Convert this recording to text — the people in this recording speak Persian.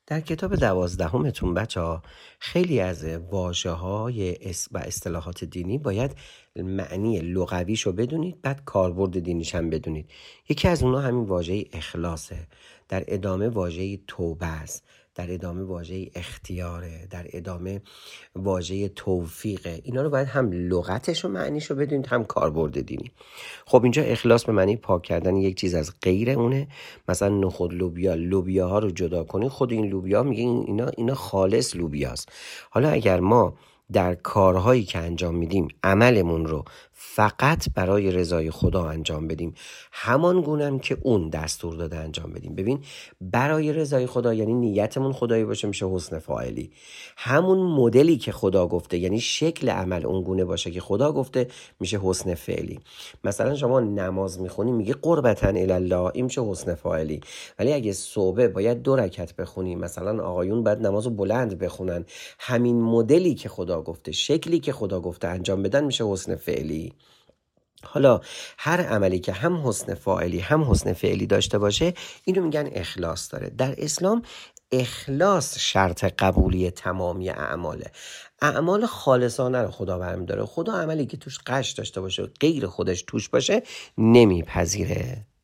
در کتاب 12 بچه‌ها خیلی از واژه‌های و اصطلاحات دینی باید معنی لغویشو بدونید، بعد کاربرد دینیش هم بدونید. یکی از اونها همین واژه اخلاصه، در ادامه واژه توبه است، در ادامه واژه اختیاره، در ادامه واژه توفیقه. اینا رو باید هم لغتش و معنیشو بدونید، هم کاربرد دینی. خب اینجا اخلاص به معنی پاک کردن یک چیز از غیر اونه. مثلا نخود لوبیاها رو جدا کنید، خود این لوبیا میگه اینا خالص لوبیاست. حالا اگر ما در کارهایی که انجام میدیم عملمون رو فقط برای رضای خدا انجام بدیم، همان گونم که اون دستور داده انجام بدیم. ببین، برای رضای خدا یعنی نیتمون خدایی باشه، میشه حسن فاعلی. همون مدلی که خدا گفته، یعنی شکل عمل اون گونه باشه که خدا گفته، میشه حسن فعلی. مثلا شما نماز میخونی میگه قربتاً الی، این میشه حسن فاعلی. ولی اگه صبح باید 2 رکعت بخونی، مثلا آقایون باید نمازو بلند بخونن، همین مدلی که خدا گفته، شکلی که خدا گفته انجام بدن، میشه حسن فعلی. حالا هر عملی که هم حسن فاعلی هم حسن فعلی داشته باشه، اینو میگن اخلاص داره. در اسلام اخلاص شرط قبولی تمامی اعماله. اعمال خالصانه رو خدا برمی‌داره. خدا عملی که توش غش داشته باشه، غیر خودش توش باشه، نمیپذیره.